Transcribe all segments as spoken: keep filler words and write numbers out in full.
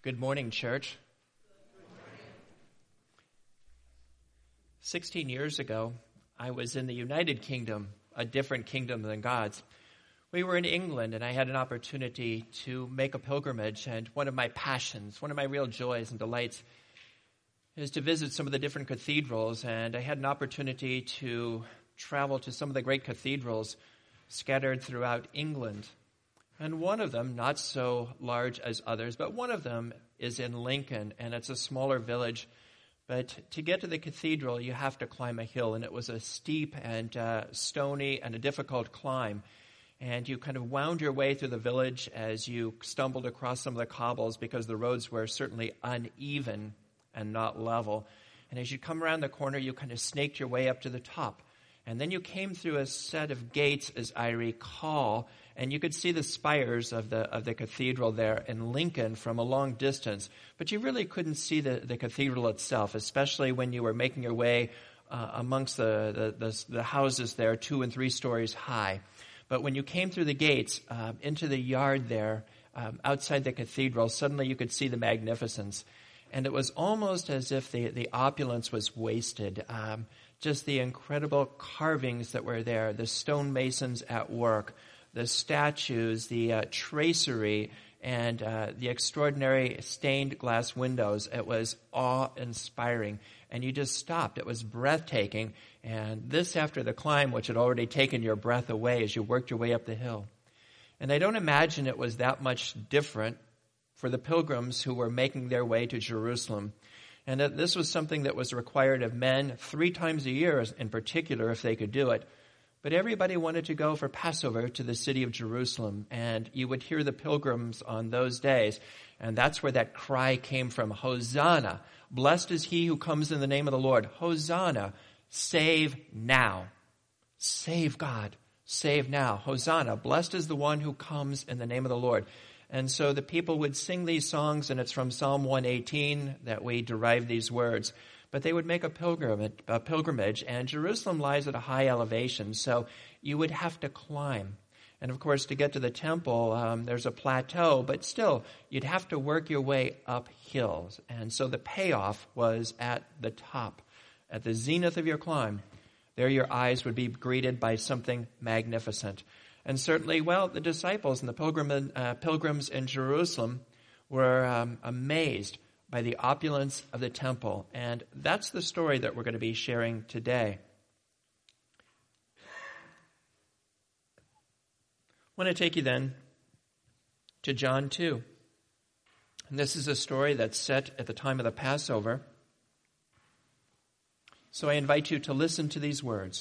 Good morning, church. Sixteen years ago, I was in the United Kingdom, a different kingdom than God's. We were in England, and I had an opportunity to make a pilgrimage, and one of my passions, one of my real joys and delights is to visit some of the different cathedrals, and I had an opportunity to travel to some of the great cathedrals scattered throughout England. And one of them, not so large as others, but one of them is in Lincoln, and it's a smaller village. But to get to the cathedral, you have to climb a hill, and it was a steep and uh, stony and a difficult climb. And you kind of wound your way through the village as you stumbled across some of the cobbles because the roads were certainly uneven and not level. And as you come around the corner, you kind of snaked your way up to the top. And then you came through a set of gates, as I recall, and you could see the spires of the of the cathedral there in Lincoln from a long distance. But you really couldn't see the, the cathedral itself, especially when you were making your way uh, amongst the, the, the, the houses there, two and three stories high. But when you came through the gates uh, into the yard there, um, outside the cathedral, suddenly you could see the magnificence. And it was almost as if the, the opulence was wasted. Um, just the incredible carvings that were there, the stonemasons at work, the statues, the uh, tracery, and uh, the extraordinary stained glass windows. It was awe-inspiring. And you just stopped. It was breathtaking. And this after the climb, which had already taken your breath away as you worked your way up the hill. And I don't imagine it was that much different for the pilgrims who were making their way to Jerusalem. And that this was something that was required of men three times a year in particular if they could do it. But everybody wanted to go for Passover to the city of Jerusalem. And you would hear the pilgrims on those days. And that's where that cry came from. Hosanna. Blessed is he who comes in the name of the Lord. Hosanna. Save now. Save God. Save now. Hosanna. Blessed is the one who comes in the name of the Lord. And so the people would sing these songs, and it's from Psalm one eighteen that we derive these words. But they would make a pilgrimage, a pilgrimage, and Jerusalem lies at a high elevation, so you would have to climb. And of course, to get to the temple, um, there's a plateau, but still, you'd have to work your way up hills. And so the payoff was at the top, at the zenith of your climb. There your eyes would be greeted by something magnificent. And certainly, well, the disciples and the pilgrim, uh, pilgrims in Jerusalem were um, amazed by the opulence of the temple. And that's the story that we're going to be sharing today. I want to take you then to John two. And this is a story that's set at the time of the Passover. So I invite you to listen to these words.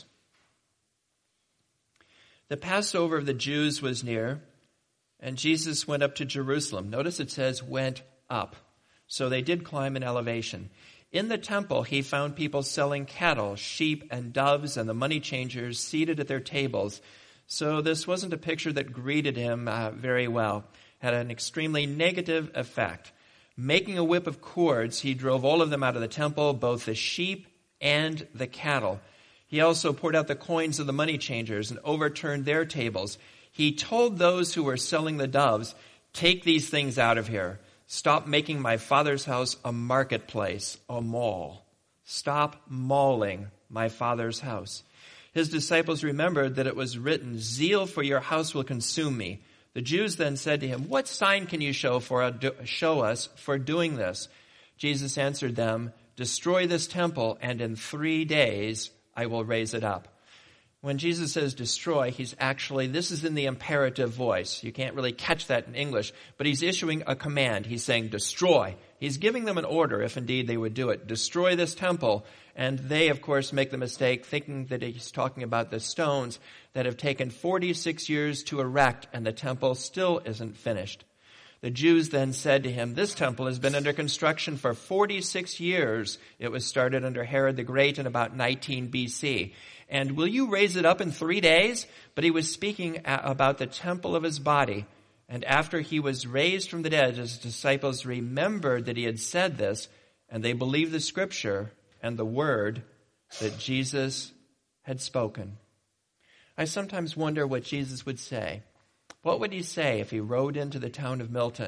The Passover of the Jews was near, and Jesus went up to Jerusalem. Notice it says went up. So they did climb an elevation. In the temple, he found people selling cattle, sheep, and doves, and the money changers seated at their tables. So this wasn't a picture that greeted him uh, very well. Had an extremely negative effect. Making a whip of cords, he drove all of them out of the temple, both the sheep and the cattle. He also poured out the coins of the money changers and overturned their tables. He told those who were selling the doves, "Take these things out of here. Stop making my Father's house a marketplace, a mall. Stop mauling my Father's house." His disciples remembered that it was written, "Zeal for your house will consume me." The Jews then said to him, "What sign can you show for show us for doing this?" Jesus answered them, "Destroy this temple, and in three days I will raise it up." When Jesus says destroy, he's actually, this is in the imperative voice. You can't really catch that in English, but he's issuing a command. He's saying destroy. He's giving them an order, if indeed they would do it. Destroy this temple. And they, of course, make the mistake thinking that he's talking about the stones that have taken forty-six years to erect, and the temple still isn't finished. The Jews then said to him, "This temple has been under construction for forty-six years. It was started under Herod the Great in about nineteen B C. And will you raise it up in three days? But he was speaking about the temple of his body. And after he was raised from the dead, his disciples remembered that he had said this, and they believed the scripture and the word that Jesus had spoken. I sometimes wonder what Jesus would say. What would he say if he rode into the town of Milton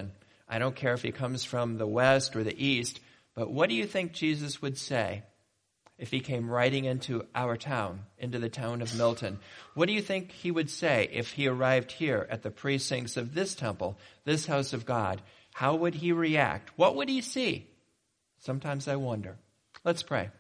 I don't care if he comes from the west or the east, but what do you think Jesus would say if he came riding into our town, into the town of Milton? What do you think he would say if he arrived here at the precincts of this temple, this house of God? How would he react? What would he see? Sometimes I wonder. Let's pray.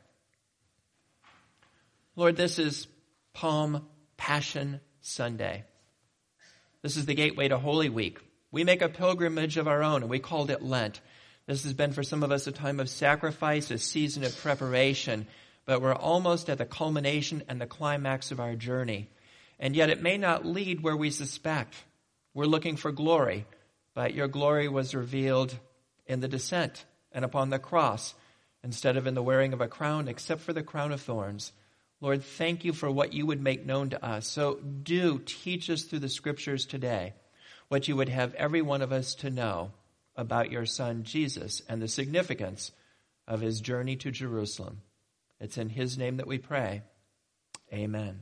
Lord, this is Palm Passion Sunday. This is the gateway to Holy Week. We make a pilgrimage of our own, and we called it Lent. This has been for some of us a time of sacrifice, a season of preparation, but we're almost at the culmination and the climax of our journey. And yet it may not lead where we suspect. We're looking for glory, but your glory was revealed in the descent and upon the cross, instead of in the wearing of a crown, except for the crown of thorns. Lord, thank you for what you would make known to us. So do teach us through the scriptures today what you would have every one of us to know about your son Jesus and the significance of his journey to Jerusalem. It's in his name that we pray. Amen.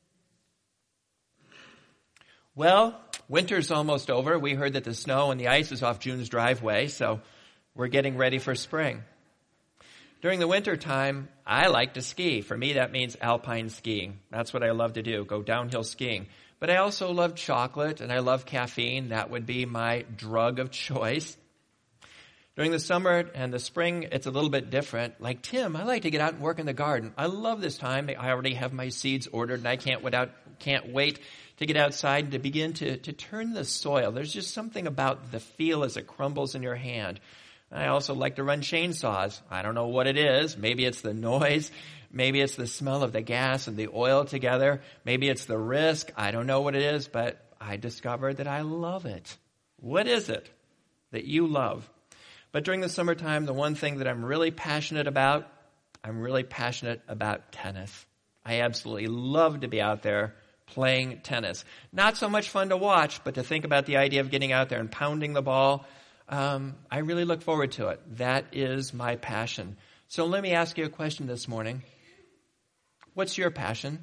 Well, winter's almost over. We heard that the snow and the ice is off June's driveway, so we're getting ready for spring. During the winter time, I like to ski. For me, that means alpine skiing. That's what I love to do, go downhill skiing. But I also love chocolate and I love caffeine. That would be my drug of choice. During the summer and the spring, it's a little bit different. Like Tim, I like to get out and work in the garden. I love this time. I already have my seeds ordered and I can't wait, out, can't wait to get outside and to begin to, to turn the soil. There's just something about the feel as it crumbles in your hand. I also like to run chainsaws. I don't know what it is. Maybe it's the noise. Maybe it's the smell of the gas and the oil together. Maybe it's the risk. I don't know what it is, but I discovered that I love it. What is it that you love? But during the summertime, the one thing that I'm really passionate about, I'm really passionate about tennis. I absolutely love to be out there playing tennis. Not so much fun to watch, but to think about the idea of getting out there and pounding the ball, Um, I really look forward to it. That is my passion. So let me ask you a question this morning. What's your passion?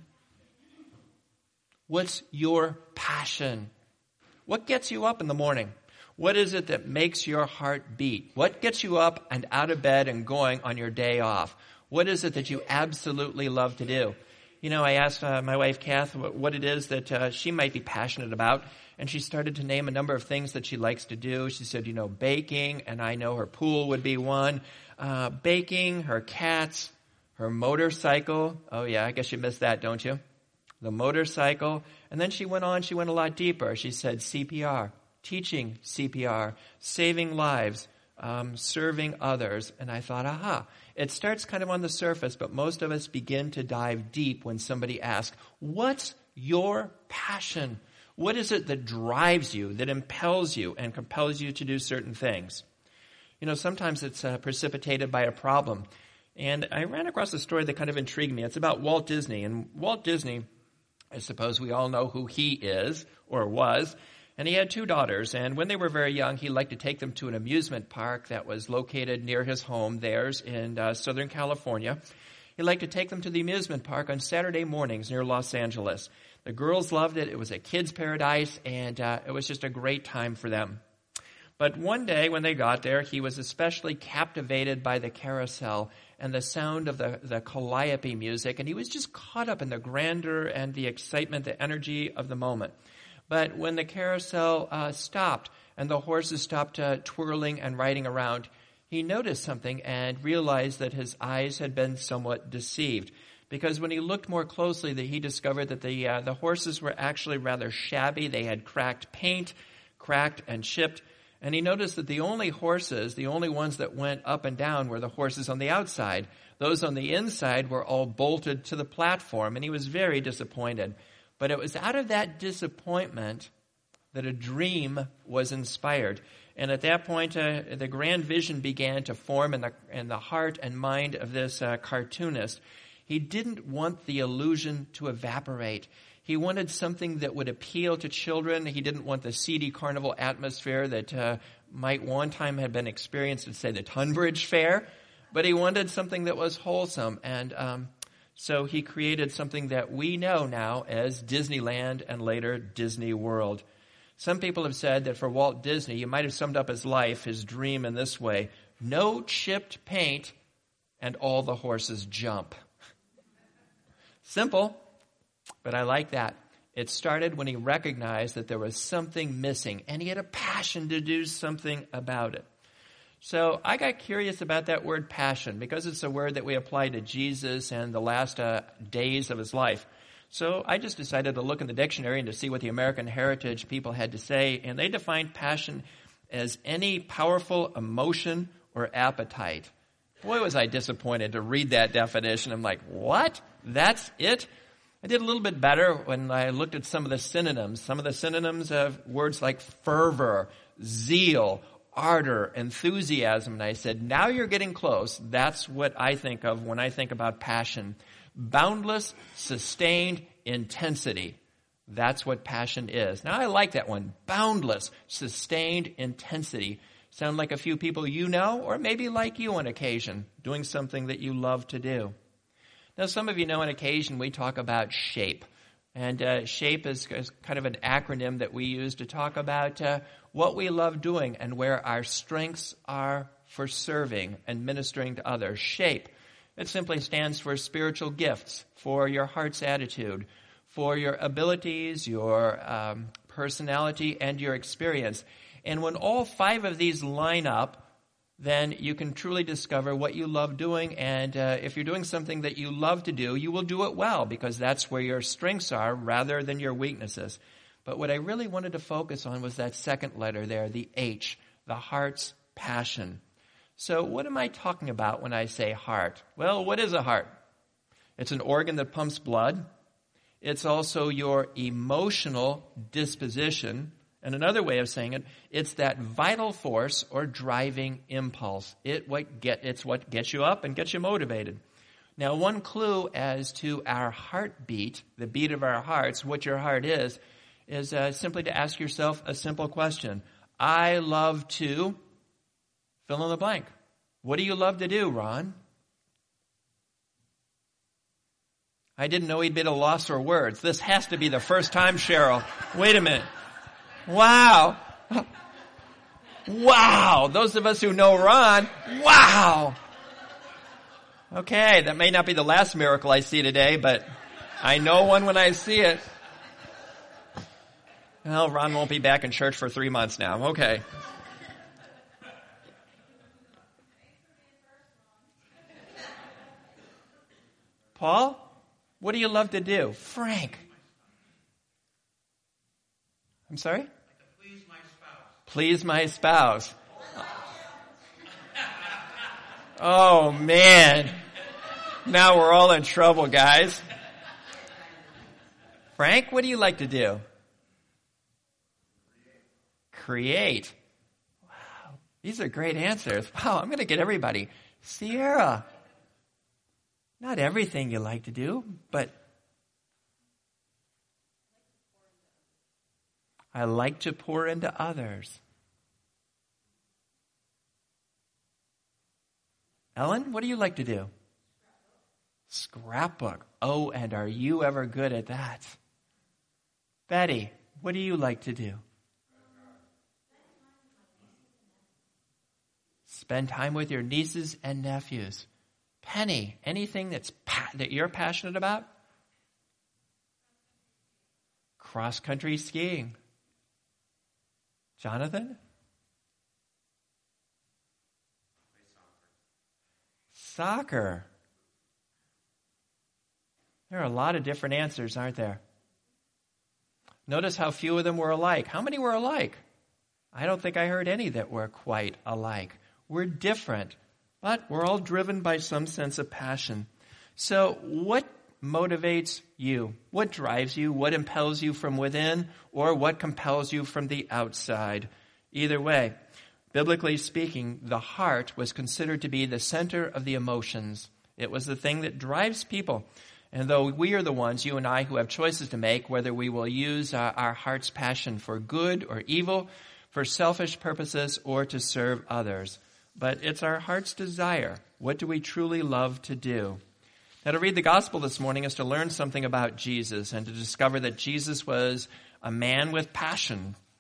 What's your passion? What gets you up in the morning? What is it that makes your heart beat? What gets you up and out of bed and going on your day off? What is it that you absolutely love to do? You know, I asked uh, my wife, Kath, what it is that uh, she might be passionate about. And she started to name a number of things that she likes to do. She said, you know, baking, and I know her pool would be one. Uh, baking, her cats, her motorcycle. Oh, yeah, I guess you missed that, don't you? The motorcycle. And then she went on, she went a lot deeper. She said C P R, teaching C P R, saving lives, um, serving others. And I thought, aha, it starts kind of on the surface, but most of us begin to dive deep when somebody asks, what's your passion? What is it that drives you, that impels you and compels you to do certain things? You know, sometimes it's uh, precipitated by a problem. And I ran across a story that kind of intrigued me. It's about Walt Disney. And Walt Disney, I suppose we all know who he is or was. And he had two daughters. And when they were very young, he liked to take them to an amusement park that was located near his home, theirs in uh, Southern California. He liked to take them to the amusement park on Saturday mornings near Los Angeles. The girls loved it. It was a kid's paradise, and uh, it was just a great time for them. But one day when they got there, he was especially captivated by the carousel and the sound of the, the calliope music, and he was just caught up in the grandeur and the excitement, the energy of the moment. But when the carousel uh, stopped and the horses stopped uh, twirling and riding around, he noticed something and realized that his eyes had been somewhat deceived. Because when he looked more closely, that he discovered that the uh, the horses were actually rather shabby. They had cracked paint, cracked and chipped. And he noticed that the only horses, the only ones that went up and down were the horses on the outside. Those on the inside were all bolted to the platform, and he was very disappointed. But it was out of that disappointment that a dream was inspired. And at that point, uh, the grand vision began to form in the, in the heart and mind of this uh, cartoonist. He didn't want the illusion to evaporate. He wanted something that would appeal to children. He didn't want the seedy carnival atmosphere that uh, might one time have been experienced at, say, the Tunbridge Fair. But he wanted something that was wholesome. And um, so he created something that we know now as Disneyland and later Disney World. Some people have said that for Walt Disney, you might have summed up his life, his dream in this way: no chipped paint and all the horses jump. Simple, but I like that. It started when he recognized that there was something missing, and he had a passion to do something about it. So I got curious about that word passion, because it's a word that we apply to Jesus and the last uh, days of his life. So I just decided to look in the dictionary and to see what the American Heritage people had to say, and they defined passion as any powerful emotion or appetite. Boy, was I disappointed to read that definition. I'm like, what? That's it? I did a little bit better when I looked at some of the synonyms. Some of the synonyms of words like fervor, zeal, ardor, enthusiasm. And I said, now you're getting close. That's what I think of when I think about passion. Boundless, sustained intensity. That's what passion is. Now, I like that one. Boundless, sustained intensity. Sound like a few people you know, or maybe like you on occasion, doing something that you love to do. Now, some of you know on occasion we talk about SHAPE. And uh, SHAPE is, is kind of an acronym that we use to talk about uh, what we love doing and where our strengths are for serving and ministering to others. SHAPE. It simply stands for spiritual gifts, for your heart's attitude, for your abilities, your um, personality, and your experience. And when all five of these line up, then you can truly discover what you love doing. And uh, if you're doing something that you love to do, you will do it well, because that's where your strengths are rather than your weaknesses. But what I really wanted to focus on was that second letter there, the H, the heart's passion. So what am I talking about when I say heart? Well, what is a heart? It's an organ that pumps blood. It's also your emotional disposition. And another way of saying it, it's that vital force or driving impulse. It what get it's what gets you up and gets you motivated. Now, one clue as to our heartbeat, the beat of our hearts, what your heart is, is uh, simply to ask yourself a simple question. I love to fill in the blank. What do you love to do, Ron? I didn't know he'd been at a loss for words. This has to be the first time, Cheryl. Wait a minute. Wow. Wow. Those of us who know Ron, wow. Okay, that may not be the last miracle I see today, but I know one when I see it. Well, Ron won't be back in church for three months now. Okay. Paul, what do you love to do? Frank. I'm sorry? Please my spouse. Please my spouse. Oh, man. Now we're all in trouble, guys. Frank, what do you like to do? Create. Wow. These are great answers. Wow, I'm going to get everybody. Sierra. Not everything you like to do, but I like to pour into others. Ellen, what do you like to do? Scrapbook. Oh, and are you ever good at that? Betty, what do you like to do? Spend time with your nieces and nephews. Penny, anything that's pa- that you're passionate about? Cross-country skiing. Jonathan? Soccer. There are a lot of different answers, aren't there? Notice how few of them were alike. How many were alike? I don't think I heard any that were quite alike. We're different, but we're all driven by some sense of passion. So what motivates you? What drives you? What impels you from within? Or what compels you from the outside? Either way, biblically speaking, the heart was considered to be the center of the emotions. It was the thing that drives people. And though we are the ones, you and I, who have choices to make, whether we will use uh, our heart's passion for good or evil, for selfish purposes, or to serve others. But it's our heart's desire. What do we truly love to do? Now, to read the gospel this morning is to learn something about Jesus and to discover that Jesus was a man with passion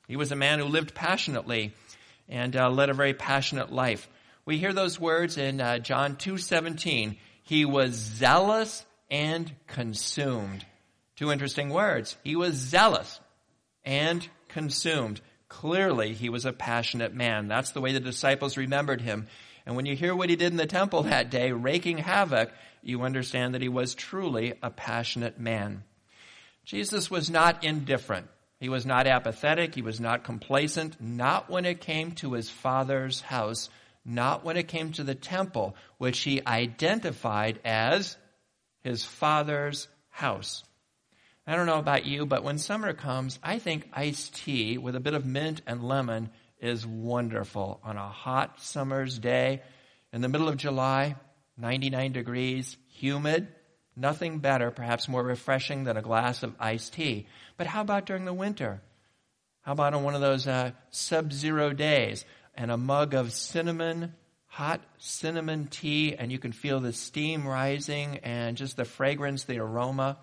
He was a man who lived passionately and uh, led a very passionate life. We hear those words in uh, John two seventeen. He was zealous and consumed. Two interesting words. He was zealous and consumed. Clearly, he was a passionate man. That's the way the disciples remembered him. And when you hear what he did in the temple that day, raking havoc, you understand that he was truly a passionate man. Jesus was not indifferent. He was not apathetic. He was not complacent. Not when it came to his Father's house. Not when it came to the temple, which he identified as his Father's house. I don't know about you, but when summer comes, I think iced tea with a bit of mint and lemon is wonderful on a hot summer's day in the middle of July, ninety-nine degrees, humid. Nothing better, perhaps more refreshing than a glass of iced tea. But how about during the winter? How about on one of those uh, sub-zero days and a mug of cinnamon, hot cinnamon tea, and you can feel the steam rising and just the fragrance, the aroma?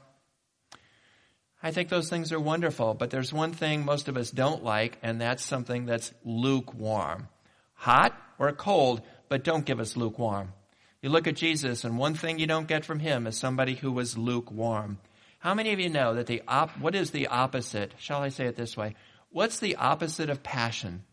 I think those things are wonderful, but there's one thing most of us don't like, and that's something that's lukewarm. Hot or cold, but don't give us lukewarm. You look at Jesus, and one thing you don't get from him is somebody who was lukewarm. How many of you know that the op- what is the opposite? Shall I say it this way? What's the opposite of passion?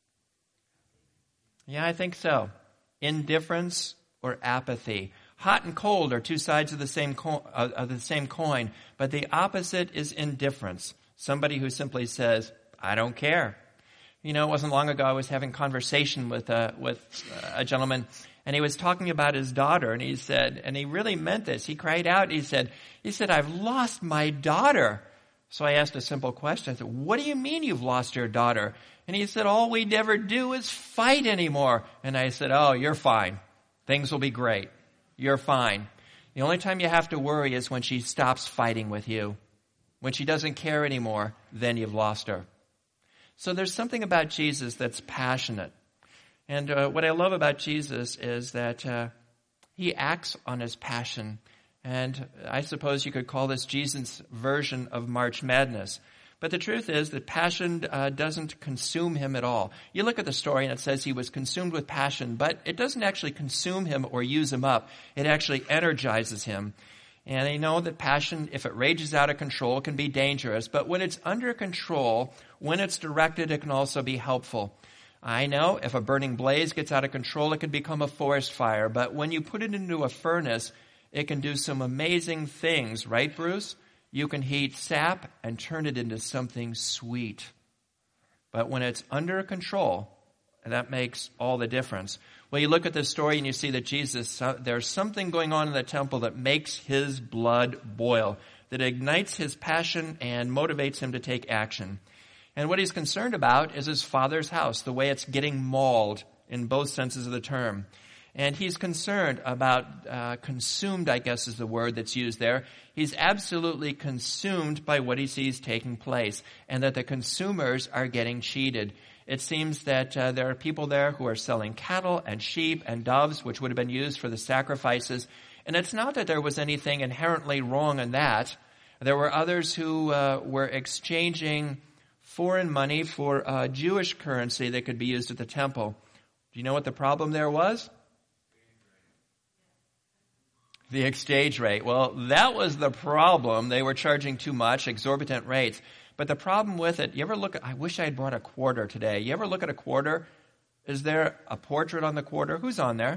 Yeah, I think so. Indifference or apathy. Hot and cold are two sides of the same co- uh, of the same coin, but the opposite is indifference. Somebody who simply says, "I don't care." You know, it wasn't long ago I was having conversation with uh, with a gentleman, and he was talking about his daughter, and he said, and he really meant this. He cried out. He said, "He said I've lost my daughter." So I asked a simple question. I said, "What do you mean you've lost your daughter?" And he said, "All we never do is fight anymore." And I said, "Oh, you're fine. Things will be great. You're fine. The only time you have to worry is when she stops fighting with you. When she doesn't care anymore, then you've lost her." So there's something about Jesus that's passionate. And uh, what I love about Jesus is that uh, he acts on his passion. And I suppose you could call this Jesus' version of March Madness. But the truth is that passion uh, doesn't consume him at all. You look at the story and it says he was consumed with passion, but it doesn't actually consume him or use him up. It actually energizes him. And they know that passion, if it rages out of control, can be dangerous. But when it's under control, when it's directed, it can also be helpful. I know if a burning blaze gets out of control, it can become a forest fire. But when you put it into a furnace, it can do some amazing things. Right, Bruce? You can heat sap and turn it into something sweet. But when it's under control, that makes all the difference. Well, you look at this story and you see that Jesus, uh, there's something going on in the temple that makes his blood boil, that ignites his passion and motivates him to take action. And what he's concerned about is his Father's house, the way it's getting mauled in both senses of the term. And he's concerned about, uh, consumed, I guess is the word that's used there. He's absolutely consumed by what he sees taking place, and that the consumers are getting cheated. It seems that uh, there are people there who are selling cattle and sheep and doves, which would have been used for the sacrifices. And it's not that there was anything inherently wrong in that. There were others who uh, were exchanging foreign money for uh, Jewish currency that could be used at the temple. Do you know what the problem there was? The exchange rate. Well, that was the problem. They were charging too much, exorbitant rates. But the problem with it, you ever look at, I wish I had brought a quarter today. You ever look at a quarter? Is there a portrait on the quarter? Who's on there?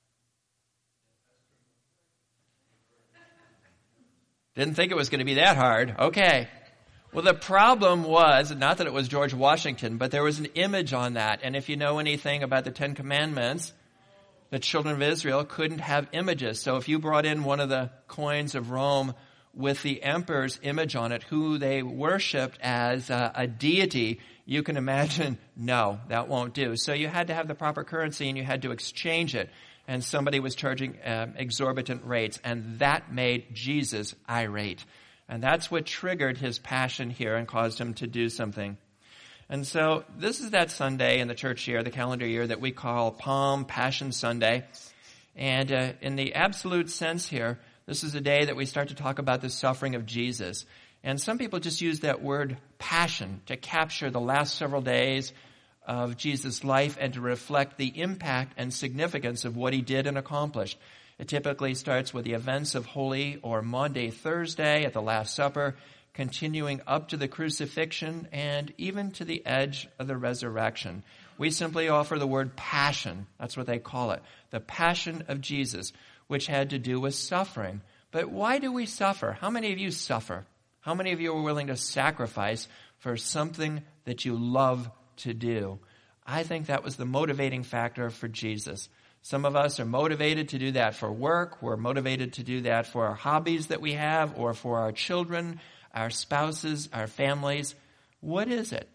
Didn't think it was going to be that hard. Okay. Well, the problem was, not that it was George Washington, but there was an image on that. And if you know anything about the Ten Commandments, the children of Israel couldn't have images. So if you brought in one of the coins of Rome with the emperor's image on it, who they worshipped as a, a deity, you can imagine, no, that won't do. So you had to have the proper currency and you had to exchange it. And somebody was charging um, exorbitant rates, and that made Jesus irate. And that's what triggered his passion here and caused him to do something. And so this is that Sunday in the church year, the calendar year, that we call Palm Passion Sunday. And uh, in the absolute sense here, this is a day that we start to talk about the suffering of Jesus. And some people just use that word passion to capture the last several days of Jesus' life and to reflect the impact and significance of what he did and accomplished. It typically starts with the events of Holy or Maundy Thursday at the Last Supper, continuing up to the crucifixion and even to the edge of the resurrection. We simply offer the word passion. That's what they call it. The passion of Jesus, which had to do with suffering. But why do we suffer? How many of you suffer? How many of you are willing to sacrifice for something that you love to do? I think that was the motivating factor for Jesus. Some of us are motivated to do that for work. We're motivated to do that for our hobbies that we have or for our children, our spouses, our families. What is it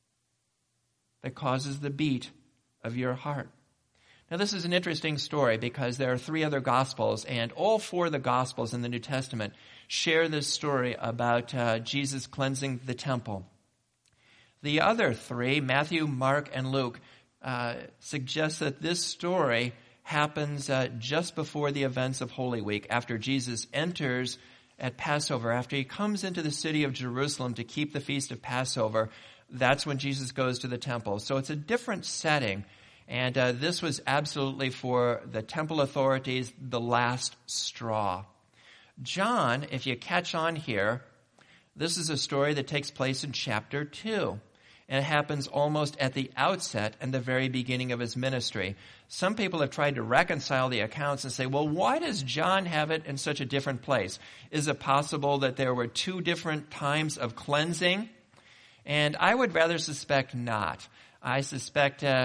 that causes the beat of your heart? Now, this is an interesting story because there are three other Gospels, and all four of the Gospels in the New Testament share this story about uh, Jesus cleansing the temple. The other three, Matthew, Mark, and Luke, uh, suggest that this story happens uh, just before the events of Holy Week, after Jesus enters at Passover, after he comes into the city of Jerusalem to keep the feast of Passover. That's when Jesus goes to the temple. So it's a different setting. And uh, this was absolutely for the temple authorities the last straw. John, if you catch on here, this is a story that takes place in chapter two. And it happens almost at the outset and the very beginning of his ministry. Some people have tried to reconcile the accounts and say, well, why does John have it in such a different place? Is it possible that there were two different times of cleansing? And I would rather suspect not. I suspect... Uh,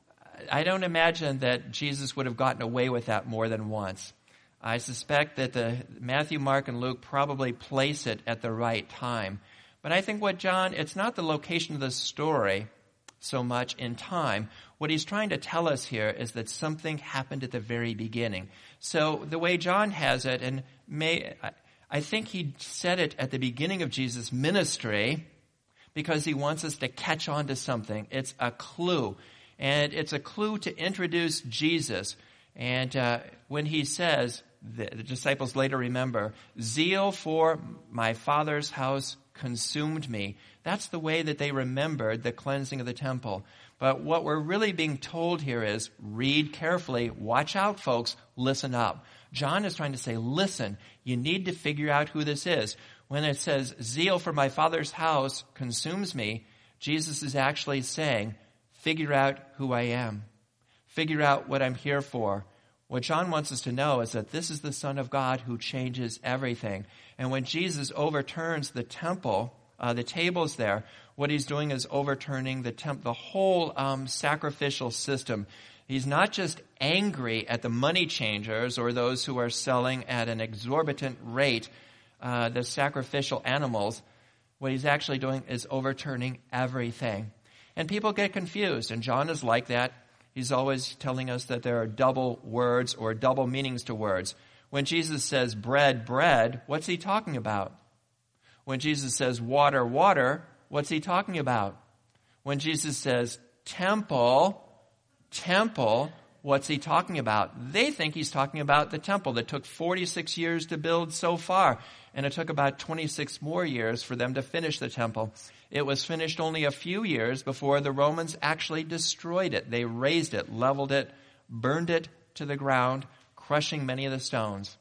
I don't imagine that Jesus would have gotten away with that more than once. I suspect that the Matthew, Mark, and Luke probably place it at the right time. But I think what John, it's not the location of the story so much in time. What he's trying to tell us here is that something happened at the very beginning. So the way John has it, and may, I think he said it at the beginning of Jesus' ministry because he wants us to catch on to something. It's a clue. And it's a clue to introduce Jesus. And uh, when he says, the, the disciples later remember, zeal for my Father's house consumed me. That's the way that they remembered the cleansing of the temple. But what we're really being told here is, read carefully, watch out, folks, listen up. John is trying to say, listen, you need to figure out who this is. When it says, zeal for my Father's house consumes me, Jesus is actually saying, figure out who I am. Figure out what I'm here for. What John wants us to know is that this is the Son of God who changes everything. And when Jesus overturns the temple, uh, the tables there, what he's doing is overturning the temp- the whole um, sacrificial system. He's not just angry at the money changers or those who are selling at an exorbitant rate uh, the sacrificial animals. What he's actually doing is overturning everything. And people get confused, and John is like that. He's always telling us that there are double words or double meanings to words. When Jesus says bread, bread, what's he talking about? When Jesus says water, water, what's he talking about? When Jesus says temple, temple, what's he talking about? They think he's talking about the temple that took forty-six years to build so far, and it took about twenty-six more years for them to finish the temple. It was finished only a few years before the Romans actually destroyed it. They razed it, leveled it, burned it to the ground, crushing many of the stones.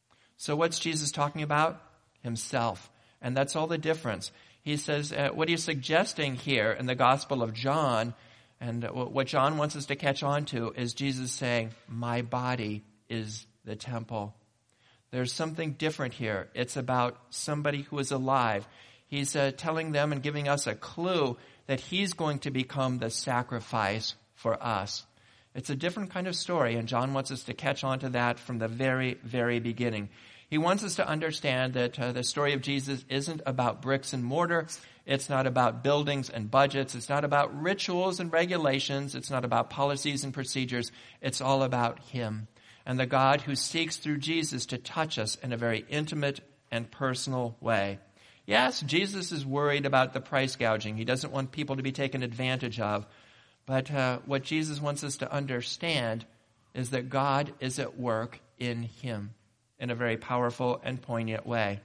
So what's Jesus talking about? Himself. And that's all the difference. He says, uh, what he's suggesting here in the Gospel of John, and what John wants us to catch on to, is Jesus saying, my body is the temple. There's something different here. It's about somebody who is alive. He's uh, telling them and giving us a clue that he's going to become the sacrifice for us. It's a different kind of story, and John wants us to catch on to that from the very, very beginning. He wants us to understand that uh, the story of Jesus isn't about bricks and mortar. It's not about buildings and budgets. It's not about rituals and regulations. It's not about policies and procedures. It's all about him and the God who seeks through Jesus to touch us in a very intimate and personal way. Yes, Jesus is worried about the price gouging. He doesn't want people to be taken advantage of. But uh, what Jesus wants us to understand is that God is at work in him in a very powerful and poignant way.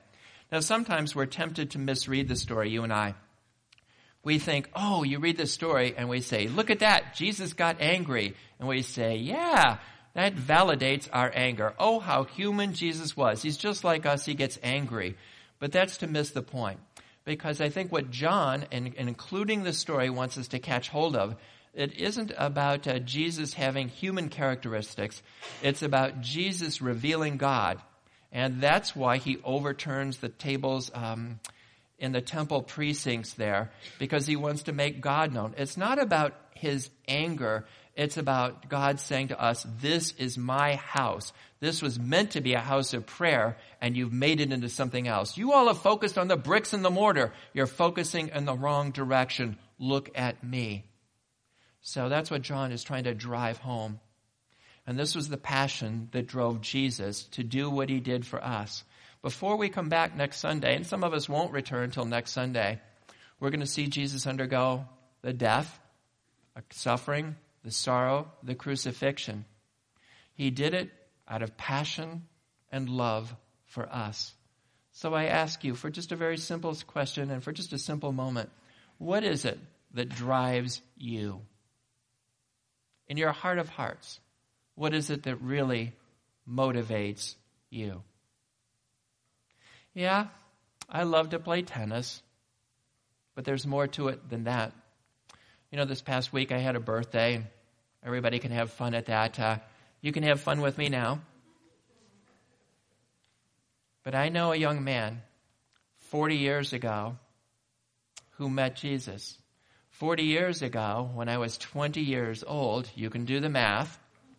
Now, sometimes we're tempted to misread the story, you and I. We think, oh, you read the story, and we say, look at that, Jesus got angry. And we say, yeah, that validates our anger. Oh, how human Jesus was. He's just like us, he gets angry. But that's to miss the point. Because I think what John, and, and including the story, wants us to catch hold of, it isn't about uh, Jesus having human characteristics. It's about Jesus revealing God. And that's why he overturns the tables um, in the temple precincts there, because he wants to make God known. It's not about his anger. It's about God saying to us, this is my house. This was meant to be a house of prayer, and you've made it into something else. You all have focused on the bricks and the mortar. You're focusing in the wrong direction. Look at me. So that's what John is trying to drive home. And this was the passion that drove Jesus to do what he did for us. Before we come back next Sunday, and some of us won't return until next Sunday, we're going to see Jesus undergo the death, the suffering, the sorrow, the crucifixion. He did it out of passion and love for us. So I ask you, for just a very simple question and for just a simple moment, what is it that drives you? In your heart of hearts, what is it that really motivates you? Yeah, I love to play tennis, but there's more to it than that. You know, this past week I had a birthday, and everybody can have fun at that. Uh, you can have fun with me now. But I know a young man forty years ago who met Jesus. forty years ago, when I was twenty years old, you can do the math.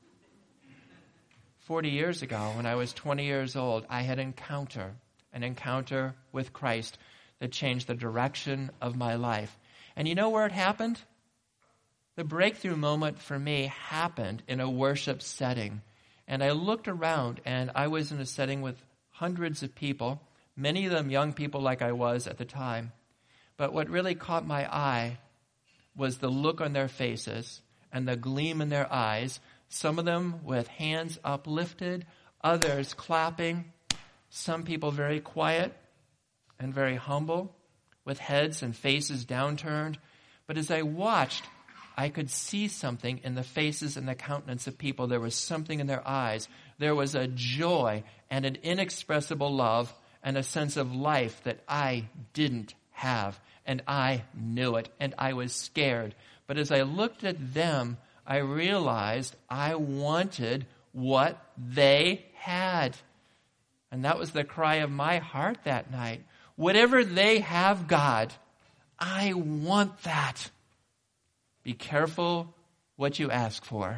forty years ago, when I was twenty years old, I had encounter, an encounter with Christ that changed the direction of my life. And you know where it happened? The breakthrough moment for me happened in a worship setting. And I looked around, and I was in a setting with hundreds of people, many of them young people like I was at the time. But what really caught my eye was the look on their faces and the gleam in their eyes, some of them with hands uplifted, others clapping, some people very quiet and very humble, with heads and faces downturned. But as I watched, I could see something in the faces and the countenance of people. There was something in their eyes. There was a joy and an inexpressible love and a sense of life that I didn't have. And I knew it, and I was scared. But as I looked at them, I realized I wanted what they had. And that was the cry of my heart that night. Whatever they have, God, I want that. Be careful what you ask for.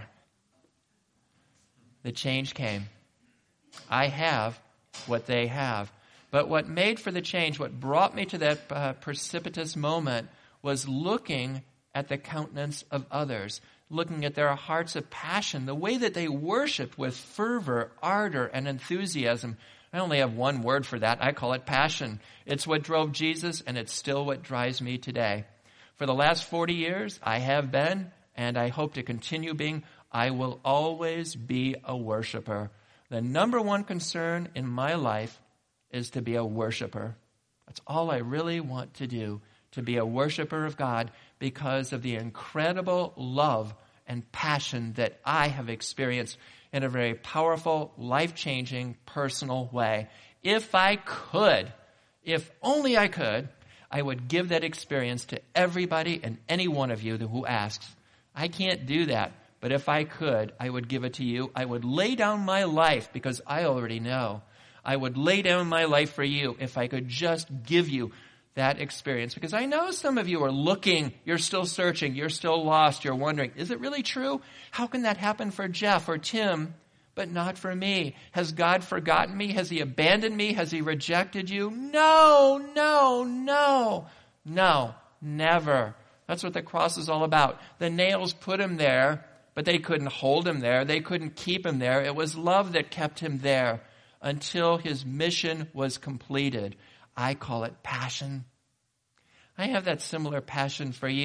The change came. I have what they have. But what made for the change, what brought me to that uh, precipitous moment, was looking at the countenance of others, looking at their hearts of passion, the way that they worshiped with fervor, ardor, and enthusiasm. I only have one word for that. I call it passion. It's what drove Jesus, and it's still what drives me today. For the last forty years, I have been, and I hope to continue being, I will always be a worshiper. The number one concern in my life is to be a worshiper. That's all I really want to do, to be a worshiper of God, because of the incredible love and passion that I have experienced in a very powerful, life-changing, personal way. If I could, if only I could, I would give that experience to everybody and any one of you who asks. I can't do that, but if I could, I would give it to you. I would lay down my life because I already know. I would lay down my life for you if I could just give you that experience. Because I know some of you are looking, you're still searching, you're still lost, you're wondering, is it really true? How can that happen for Jeff or Tim, but not for me? Has God forgotten me? Has he abandoned me? Has he rejected you? No, no, no, no, never. That's what the cross is all about. The nails put him there, but they couldn't hold him there. They couldn't keep him there. It was love that kept him there until his mission was completed. I call it passion. I have that similar passion for you.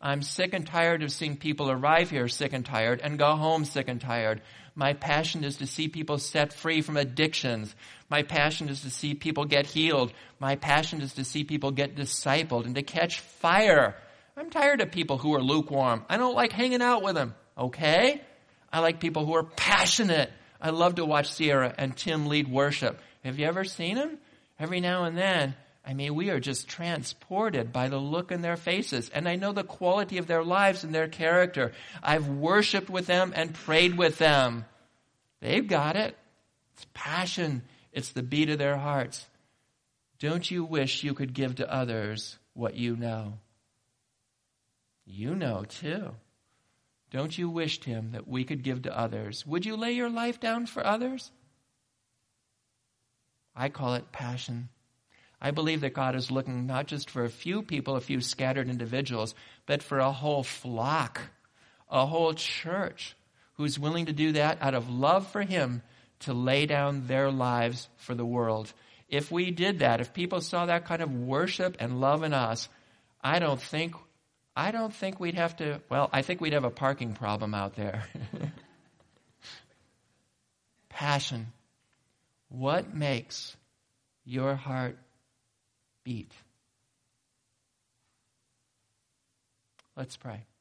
I'm sick and tired of seeing people arrive here sick and tired and go home sick and tired. My passion is to see people set free from addictions. My passion is to see people get healed. My passion is to see people get discipled and to catch fire. I'm tired of people who are lukewarm. I don't like hanging out with them. Okay? I like people who are passionate. I love to watch Sierra and Tim lead worship. Have you ever seen them? Every now and then, I mean, we are just transported by the look in their faces. And I know the quality of their lives and their character. I've worshiped with them and prayed with them. They've got it. It's passion. It's the beat of their hearts. Don't you wish you could give to others what you know? You know too. Don't you wish, Tim, that we could give to others? Would you lay your life down for others? I call it passion. I believe that God is looking not just for a few people, a few scattered individuals, but for a whole flock, a whole church who's willing to do that out of love for Him, to lay down their lives for the world. If we did that, if people saw that kind of worship and love in us, I don't think, I don't think we'd have to, well, I think we'd have a parking problem out there. Passion. What makes your heart beat? Let's pray.